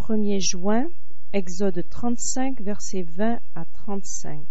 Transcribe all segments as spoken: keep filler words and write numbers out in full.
premier juin, Exode trente-cinq, versets vingt à trente-cinq.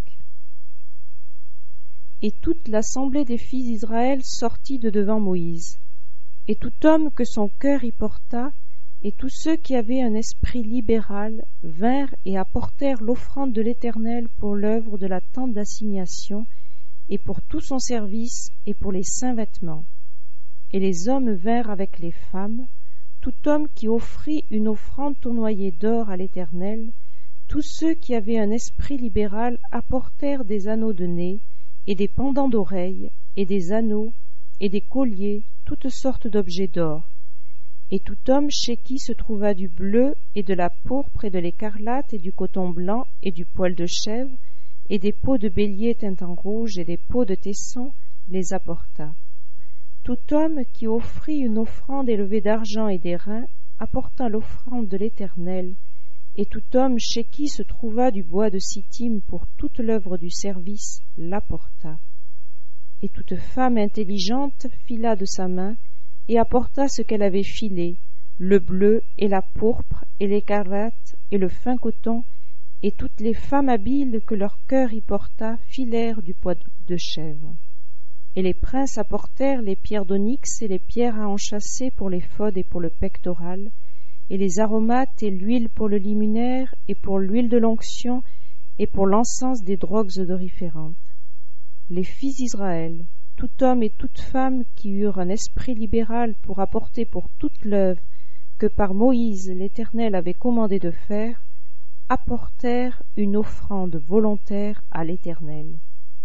Et toute l'assemblée des fils d'Israël sortit de devant Moïse, et tout homme que son cœur y porta, et tous ceux qui avaient un esprit libéral vinrent et apportèrent l'offrande de l'Éternel pour l'œuvre de la tente d'assignation, et pour tout son service, et pour les saints vêtements. Et les hommes vinrent avec les femmes, tout homme qui offrit une offrande tournoyée d'or à l'Éternel. Tous ceux qui avaient un esprit libéral apportèrent des anneaux de nez, et des pendants d'oreilles, et des anneaux, et des colliers, toutes sortes d'objets d'or. Et tout homme chez qui se trouva du bleu, et de la pourpre, et de l'écarlate, et du coton blanc, et du poil de chèvre, et des peaux de bélier teintes en rouge, et des peaux de tesson, les apporta. Tout homme qui offrit une offrande élevée d'argent et d'airain apporta l'offrande de l'Éternel, et tout homme chez qui se trouva du bois de sittim pour toute l'œuvre du service l'apporta. Et toute femme intelligente fila de sa main, et apporta ce qu'elle avait filé, le bleu et la pourpre et l'écarlate et le fin coton, et toutes les femmes habiles que leur cœur y porta filèrent du poil de chèvre. Et les princes apportèrent les pierres d'onyx et les pierres à enchâsser pour l'éphod et pour le pectoral, et les aromates et l'huile pour le liminaire et pour l'huile de l'onction et pour l'encens des drogues odoriférantes. Les fils d'Israël, tout homme et toute femme qui eurent un esprit libéral pour apporter pour toute l'œuvre que par Moïse l'Éternel avait commandé de faire, apportèrent une offrande volontaire à l'Éternel.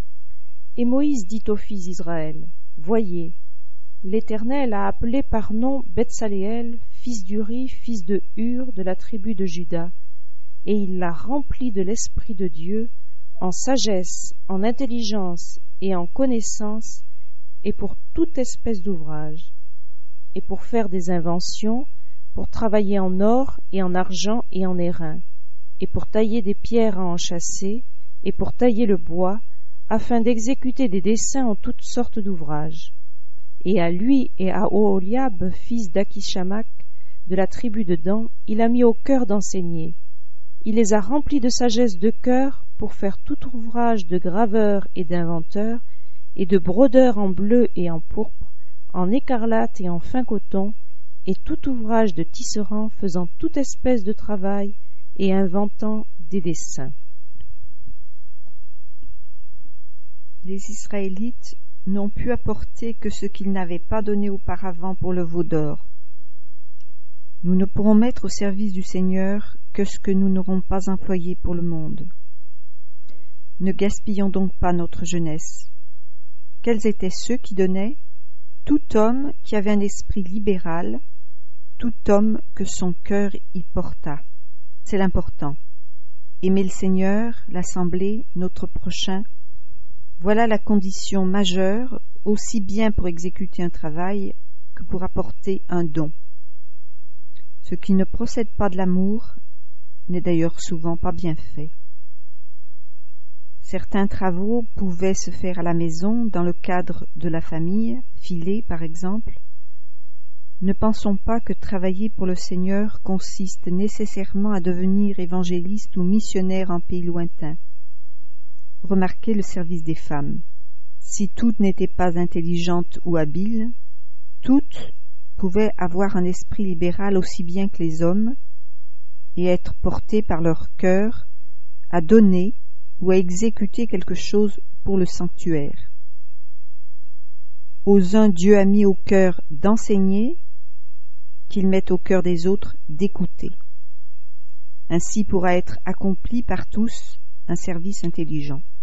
Et Moïse dit aux fils d'Israël, « Voyez, l'Éternel a appelé par nom Betsaléel, fils d'Uri, fils de Hur, de la tribu de Juda, et il l'a rempli de l'Esprit de Dieu, en sagesse, en intelligence et en connaissance, et pour toute espèce d'ouvrage, et pour faire des inventions, pour travailler en or et en argent et en airain, et pour tailler des pierres à enchâsser, et pour tailler le bois, afin d'exécuter des dessins en toutes sortes d'ouvrages. Et à lui et à Oholiab, fils d'Akishamach, de la tribu de Dan, il a mis au cœur d'enseigner. Il les a remplis de sagesse de cœur pour faire tout ouvrage de graveur et d'inventeur, et de brodeur en bleu et en pourpre, en écarlate et en fin coton, et tout ouvrage de tisserand faisant toute espèce de travail et inventant des dessins. Les Israélites n'ont pu apporter que ce qu'ils n'avaient pas donné auparavant pour le veau d'or. Nous ne pourrons mettre au service du Seigneur que ce que nous n'aurons pas employé pour le monde. Ne gaspillons donc pas notre jeunesse. Quels étaient ceux qui donnaient? Tout homme qui avait un esprit libéral, tout homme que son cœur y porta. C'est l'important. Aimer le Seigneur, l'Assemblée, notre prochain, voilà la condition majeure, aussi bien pour exécuter un travail que pour apporter un don. Ce qui ne procède pas de l'amour n'est d'ailleurs souvent pas bien fait. Certains travaux pouvaient se faire à la maison, dans le cadre de la famille, filer par exemple. Ne pensons pas que travailler pour le Seigneur consiste nécessairement à devenir évangéliste ou missionnaire en pays lointain. Remarquez le service des femmes. Si toutes n'étaient pas intelligentes ou habiles, toutes pouvaient avoir un esprit libéral aussi bien que les hommes et être portées par leur cœur à donner ou à exécuter quelque chose pour le sanctuaire. Aux uns Dieu a mis au cœur d'enseigner, qu'il mette au cœur des autres d'écouter. Ainsi pourra être accompli par tous un service intelligent.